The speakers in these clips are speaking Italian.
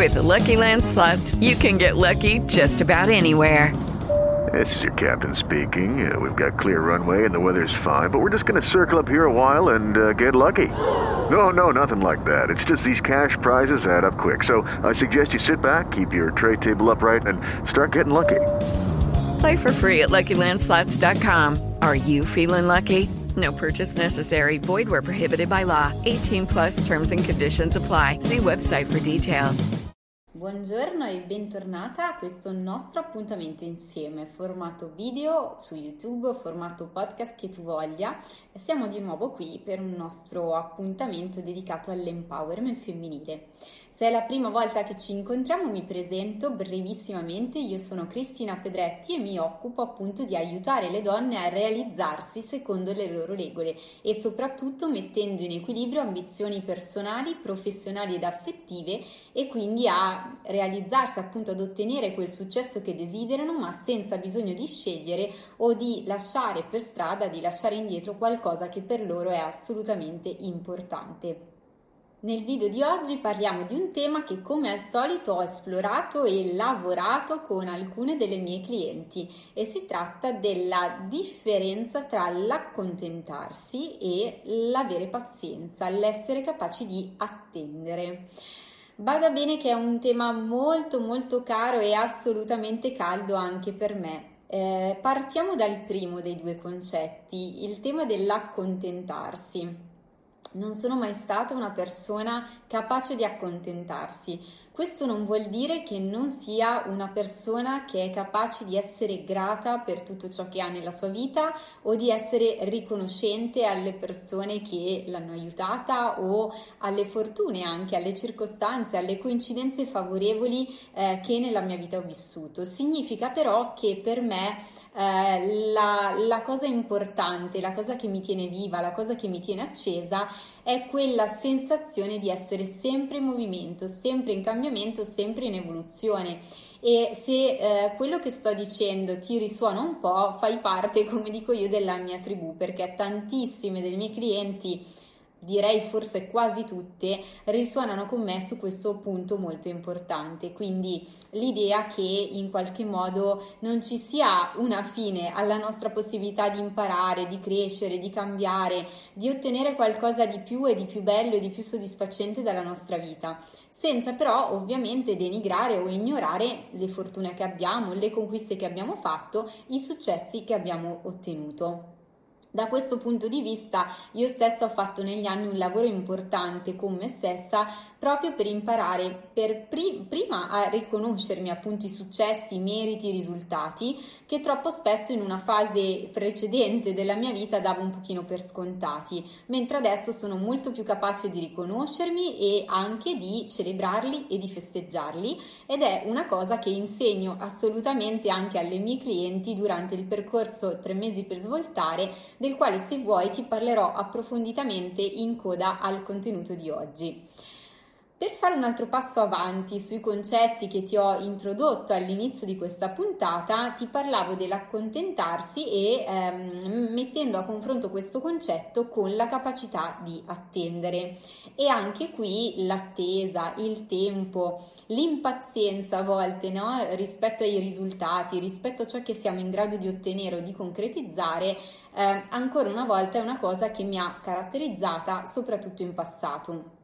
With the Lucky Land Slots, you can get lucky just about anywhere. This is your captain speaking. We've got clear runway and the weather's fine, but we're just going to circle up here a while and get lucky. No, nothing like that. It's just these cash prizes add up quick. So I suggest you sit back, keep your tray table upright, and start getting lucky. Play for free at LuckyLandSlots.com. Are you feeling lucky? No purchase necessary. Void where prohibited by law. 18 plus terms and conditions apply. See website for details. Buongiorno e bentornata a questo nostro appuntamento insieme, formato video su YouTube, formato podcast che tu voglia. Siamo di nuovo qui per un nostro appuntamento dedicato all'empowerment femminile. Se è la prima volta che ci incontriamo, mi presento brevissimamente. Io sono Cristina Pedretti e mi occupo appunto di aiutare le donne a realizzarsi secondo le loro regole e soprattutto mettendo in equilibrio ambizioni personali, professionali ed affettive, e quindi a realizzarsi, appunto ad ottenere quel successo che desiderano, ma senza bisogno di scegliere o di lasciare per strada, di lasciare indietro qualcosa che per loro è assolutamente importante. Nel video di oggi parliamo di un tema che, come al solito, ho esplorato e lavorato con alcune delle mie clienti, e si tratta della differenza tra l'accontentarsi e l'avere pazienza, l'essere capaci di attendere. Bada bene che è un tema molto molto caro e assolutamente caldo anche per me. Partiamo dal primo dei due concetti, il tema dell'accontentarsi. Non sono mai stata una persona capace di accontentarsi. Questo non vuol dire che non sia una persona che è capace di essere grata per tutto ciò che ha nella sua vita o di essere riconoscente alle persone che l'hanno aiutata o alle fortune, anche alle circostanze, alle coincidenze favorevoli che nella mia vita ho vissuto. Significa però che per me la cosa importante, la cosa che mi tiene viva, la cosa che mi tiene accesa è quella sensazione di essere sempre in movimento, sempre in cambiamento, sempre in evoluzione. E se quello che sto dicendo ti risuona un po', fai parte, come dico io, della mia tribù, perché tantissime delle mie clienti, direi forse quasi tutte, risuonano con me su questo punto molto importante. Quindi l'idea che in qualche modo non ci sia una fine alla nostra possibilità di imparare, di crescere, di cambiare, di ottenere qualcosa di più e di più bello e di più soddisfacente dalla nostra vita, senza però ovviamente denigrare o ignorare le fortune che abbiamo, le conquiste che abbiamo fatto, i successi che abbiamo ottenuto. Da questo punto di vista io stessa ho fatto negli anni un lavoro importante con me stessa, proprio per imparare prima a riconoscermi appunto i successi, i meriti, i risultati che troppo spesso in una fase precedente della mia vita davo un pochino per scontati, mentre adesso sono molto più capace di riconoscermi e anche di celebrarli e di festeggiarli, ed è una cosa che insegno assolutamente anche alle mie clienti durante il percorso 3 mesi per svoltare, del quale, se vuoi, ti parlerò approfonditamente in coda al contenuto di oggi. Per fare un altro passo avanti sui concetti che ti ho introdotto all'inizio di questa puntata, ti parlavo dell'accontentarsi e mettendo a confronto questo concetto con la capacità di attendere. E anche qui l'attesa, il tempo, l'impazienza a volte, no? Rispetto ai risultati, rispetto a ciò che siamo in grado di ottenere o di concretizzare, ancora una volta è una cosa che mi ha caratterizzata soprattutto in passato.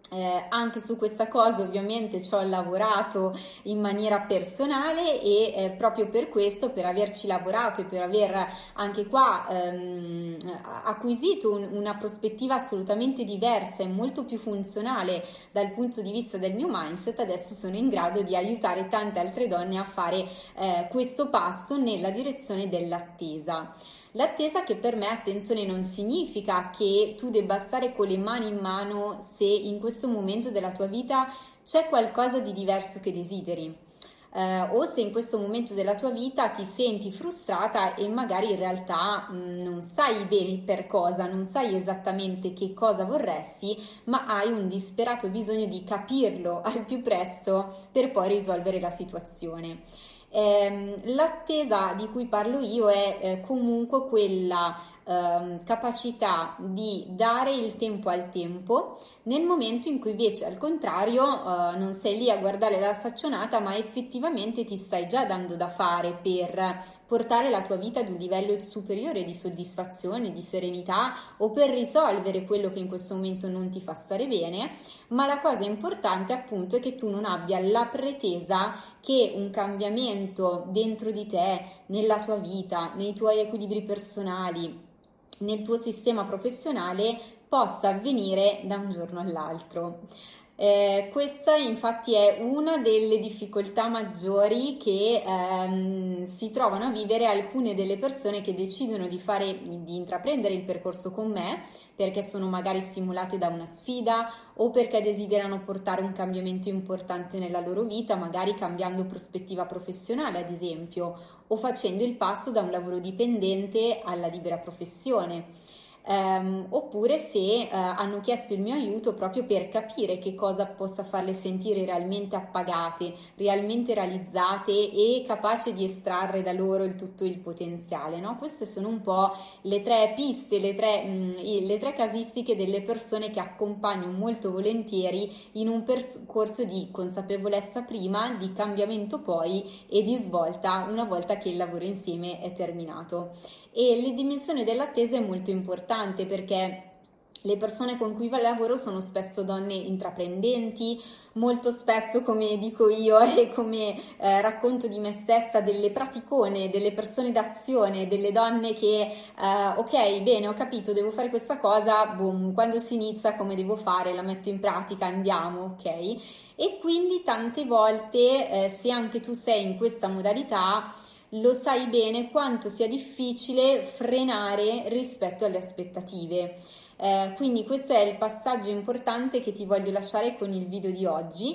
Anche su questa cosa ovviamente ci ho lavorato in maniera personale e proprio per questo, per averci lavorato e per aver anche qua acquisito una prospettiva assolutamente diversa e molto più funzionale dal punto di vista del mio mindset, adesso sono in grado di aiutare tante altre donne a fare questo passo nella direzione dell'attesa. L'attesa che per me, attenzione, non significa che tu debba stare con le mani in mano se in questo momento della tua vita c'è qualcosa di diverso che desideri, o se in questo momento della tua vita ti senti frustrata e magari in realtà non sai bene per cosa, non sai esattamente che cosa vorresti, ma hai un disperato bisogno di capirlo al più presto per poi risolvere la situazione. L'attesa di cui parlo io è comunque quella capacità di dare il tempo al tempo, nel momento in cui invece al contrario non sei lì a guardare la staccionata, ma effettivamente ti stai già dando da fare per portare la tua vita ad un livello superiore di soddisfazione, di serenità, o per risolvere quello che in questo momento non ti fa stare bene. Ma la cosa importante appunto è che tu non abbia la pretesa che un cambiamento dentro di te, nella tua vita, nei tuoi equilibri personali, nel tuo sistema professionale possa avvenire da un giorno all'altro. Questa infatti è una delle difficoltà maggiori che si trovano a vivere alcune delle persone che decidono di intraprendere il percorso con me, perché sono magari stimolate da una sfida o perché desiderano portare un cambiamento importante nella loro vita, magari cambiando prospettiva professionale ad esempio, o facendo il passo da un lavoro dipendente alla libera professione. Oppure se hanno chiesto il mio aiuto proprio per capire che cosa possa farle sentire realmente appagate, realmente realizzate e capaci di estrarre da loro tutto il potenziale, no? Queste sono un po' le tre piste, le tre casistiche delle persone che accompagno molto volentieri in un percorso di consapevolezza prima, di cambiamento poi e di svolta una volta che il lavoro insieme è terminato. E la dimensione dell'attesa è molto importante perché le persone con cui lavoro sono spesso donne intraprendenti, molto spesso, come dico io e come racconto di me stessa, delle praticone, delle persone d'azione, delle donne che ok, bene, ho capito, devo fare questa cosa, boom, quando si inizia come devo fare, la metto in pratica, andiamo, ok? E quindi tante volte se anche tu sei in questa modalità, lo sai bene quanto sia difficile frenare rispetto alle aspettative. Quindi questo è il passaggio importante che ti voglio lasciare con il video di oggi.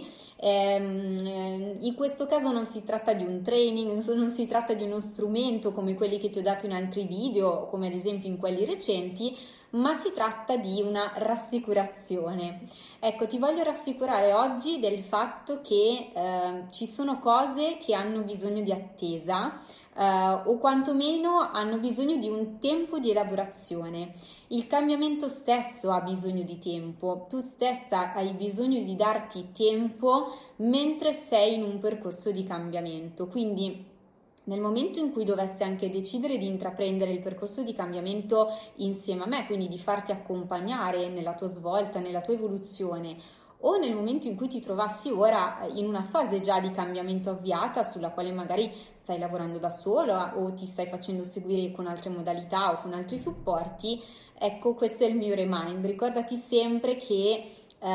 In questo caso non si tratta di un training, non si tratta di uno strumento come quelli che ti ho dato in altri video, come ad esempio in quelli recenti, ma si tratta di una rassicurazione. Ecco, ti voglio rassicurare oggi del fatto che ci sono cose che hanno bisogno di attesa, o quantomeno hanno bisogno di un tempo di elaborazione. Il cambiamento stesso ha bisogno di tempo, tu stessa hai bisogno di darti tempo mentre sei in un percorso di cambiamento. Quindi nel momento in cui dovessi anche decidere di intraprendere il percorso di cambiamento insieme a me, quindi di farti accompagnare nella tua svolta, nella tua evoluzione, o nel momento in cui ti trovassi ora in una fase già di cambiamento avviata sulla quale magari stai lavorando da sola o ti stai facendo seguire con altre modalità o con altri supporti, ecco, questo è il mio remind. Ricordati sempre che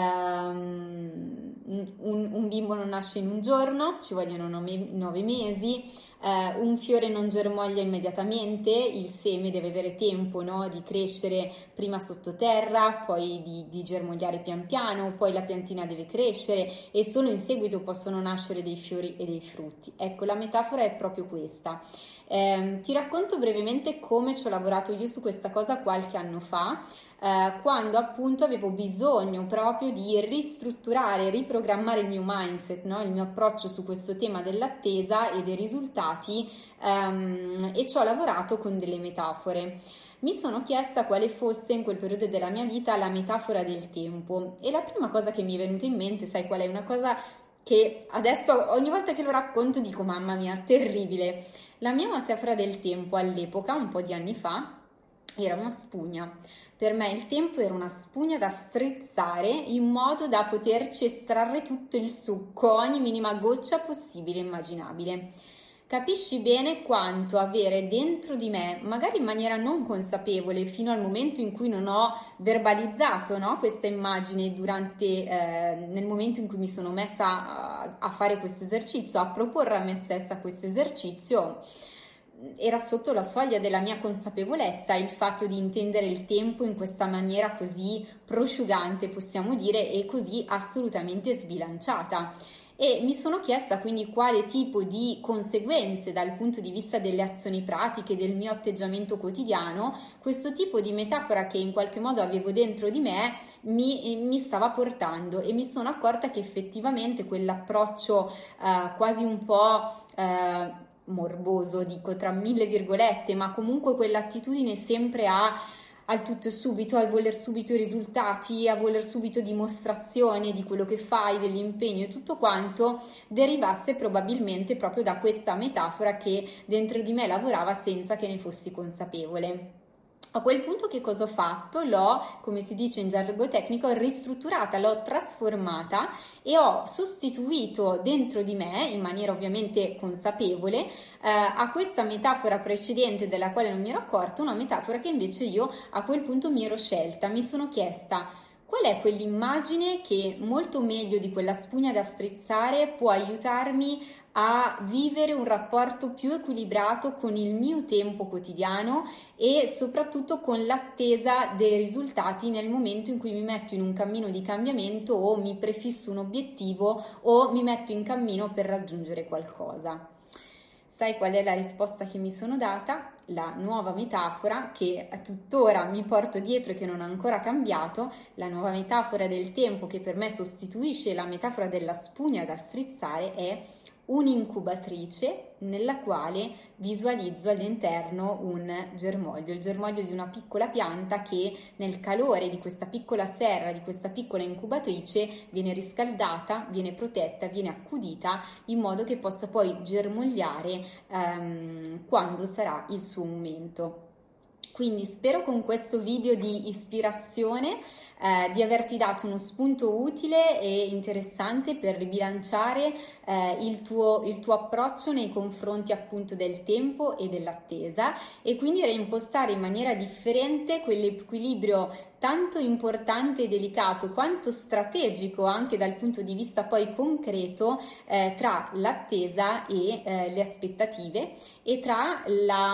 un bimbo non nasce in un giorno, ci vogliono 9 mesi, un fiore non germoglia immediatamente, il seme deve avere tempo, no, di crescere prima sottoterra, poi di germogliare pian piano, poi la piantina deve crescere e solo in seguito possono nascere dei fiori e dei frutti. Ecco, la metafora è proprio questa. Ti racconto brevemente come ci ho lavorato io su questa cosa qualche anno fa, quando appunto avevo bisogno proprio di ristrutturare, riprogrammare il mio mindset, no? Il mio approccio su questo tema dell'attesa e dei risultati, e ci ho lavorato con delle metafore. Mi sono chiesta quale fosse in quel periodo della mia vita la metafora del tempo e la prima cosa che mi è venuta in mente, sai qual è? Una cosa che adesso ogni volta che lo racconto dico mamma mia, terribile. La mia metafora del tempo all'epoca, un po' di anni fa, era una spugna. Per me il tempo era una spugna da strizzare in modo da poterci estrarre tutto il succo, ogni minima goccia possibile e immaginabile. Capisci bene quanto avere dentro di me, magari in maniera non consapevole, fino al momento in cui non ho verbalizzato, no, questa immagine nel momento in cui mi sono messa a fare questo esercizio, a proporre a me stessa questo esercizio, era sotto la soglia della mia consapevolezza il fatto di intendere il tempo in questa maniera così prosciugante, possiamo dire, e così assolutamente sbilanciata. E mi sono chiesta quindi quale tipo di conseguenze dal punto di vista delle azioni pratiche, del mio atteggiamento quotidiano, questo tipo di metafora che in qualche modo avevo dentro di me mi stava portando, e mi sono accorta che effettivamente quell'approccio quasi un po' morboso, dico tra mille virgolette, ma comunque quell'attitudine sempre al tutto e subito, al voler subito i risultati, a voler subito dimostrazione di quello che fai, dell'impegno e tutto quanto, derivasse probabilmente proprio da questa metafora che dentro di me lavorava senza che ne fossi consapevole. A quel punto che cosa ho fatto? L'ho, come si dice in gergo tecnico, ristrutturata, l'ho trasformata e ho sostituito dentro di me, in maniera ovviamente consapevole, a questa metafora precedente della quale non mi ero accorta, una metafora che invece io a quel punto mi ero scelta, mi sono chiesta: qual è quell'immagine che molto meglio di quella spugna da strizzare può aiutarmi a vivere un rapporto più equilibrato con il mio tempo quotidiano e soprattutto con l'attesa dei risultati nel momento in cui mi metto in un cammino di cambiamento o mi prefisso un obiettivo o mi metto in cammino per raggiungere qualcosa. Sai qual è la risposta che mi sono data? La nuova metafora che tuttora mi porto dietro e che non ha ancora cambiato, la nuova metafora del tempo che per me sostituisce la metafora della spugna da strizzare è un'incubatrice nella quale visualizzo all'interno un germoglio, il germoglio di una piccola pianta che nel calore di questa piccola serra, di questa piccola incubatrice viene riscaldata, viene protetta, viene accudita in modo che possa poi germogliare quando sarà il suo momento. Quindi spero con questo video di ispirazione di averti dato uno spunto utile e interessante per ribilanciare il tuo approccio nei confronti appunto del tempo e dell'attesa e quindi reimpostare in maniera differente quell'equilibrio tanto importante e delicato quanto strategico anche dal punto di vista poi concreto tra l'attesa e le aspettative e tra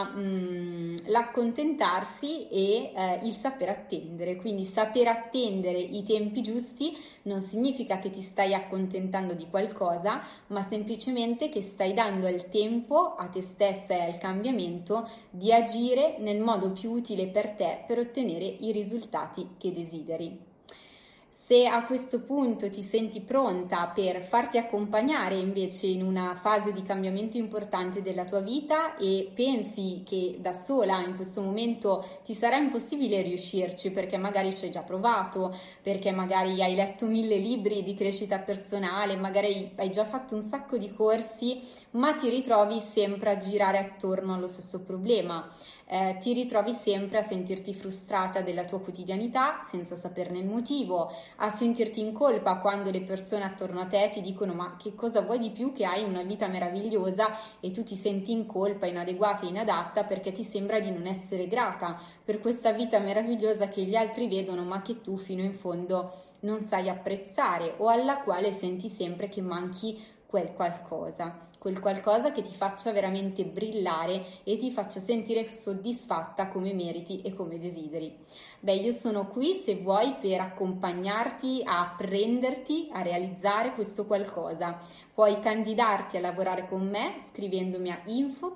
l'accontentarsi e il saper attendere. Quindi saper attendere i tempi giusti non significa che ti stai accontentando di qualcosa, ma semplicemente che stai dando il tempo a te stessa e al cambiamento di agire nel modo più utile per te per ottenere i risultati che desideri. Se a questo punto ti senti pronta per farti accompagnare invece in una fase di cambiamento importante della tua vita e pensi che da sola in questo momento ti sarà impossibile riuscirci perché magari ci hai già provato, perché magari hai letto 1000 libri di crescita personale, magari hai già fatto un sacco di corsi, ma ti ritrovi sempre a girare attorno allo stesso problema. Ti ritrovi sempre a sentirti frustrata della tua quotidianità senza saperne il motivo, a sentirti in colpa quando le persone attorno a te ti dicono ma che cosa vuoi di più, che hai una vita meravigliosa, e tu ti senti in colpa, inadeguata e inadatta perché ti sembra di non essere grata per questa vita meravigliosa che gli altri vedono ma che tu fino in fondo non sai apprezzare o alla quale senti sempre che manchi quel qualcosa che ti faccia veramente brillare e ti faccia sentire soddisfatta come meriti e come desideri. Beh, io sono qui se vuoi per accompagnarti a apprenderti a realizzare questo qualcosa. Puoi candidarti a lavorare con me scrivendomi a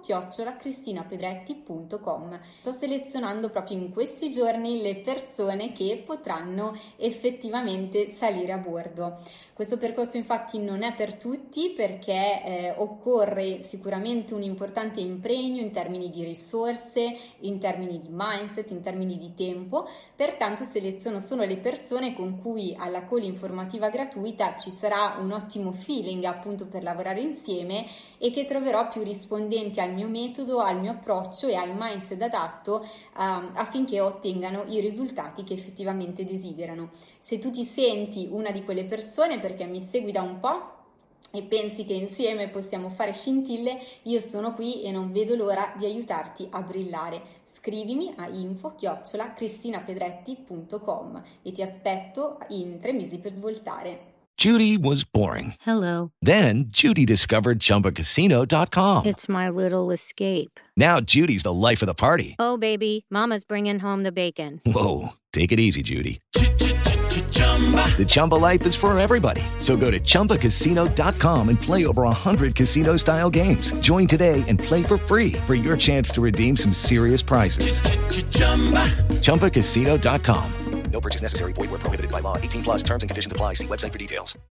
info@cristinapedretti.com. Sto selezionando proprio in questi giorni le persone che potranno effettivamente salire a bordo. Questo percorso infatti non è per tutti perché occorre sicuramente un importante impegno in termini di risorse, in termini di mindset, in termini di tempo. Pertanto seleziono solo le persone con cui alla call informativa gratuita ci sarà un ottimo feeling appunto per lavorare insieme e che troverò più rispondenti al mio metodo, al mio approccio e al mindset adatto affinché ottengano i risultati che effettivamente desiderano. Se tu ti senti una di quelle persone perché mi segui da un po' e pensi che insieme possiamo fare scintille, io sono qui e non vedo l'ora di aiutarti a brillare. Scrivimi a info@cristinapedretti.com e ti aspetto in 3 mesi per svoltare. Judy was boring. Hello. Then Judy discovered ChumbaCasino.com. It's my little escape. Now Judy's the life of the party. Oh, baby, mama's bringing home the bacon. Whoa, take it easy, Judy. The Chumba life is for everybody. So go to ChumbaCasino.com and play over 100 casino-style games. Join today and play for free for your chance to redeem some serious prizes. ChumbaCasino.com. No purchase necessary. Void where prohibited by law. 18+ terms and conditions apply. See website for details.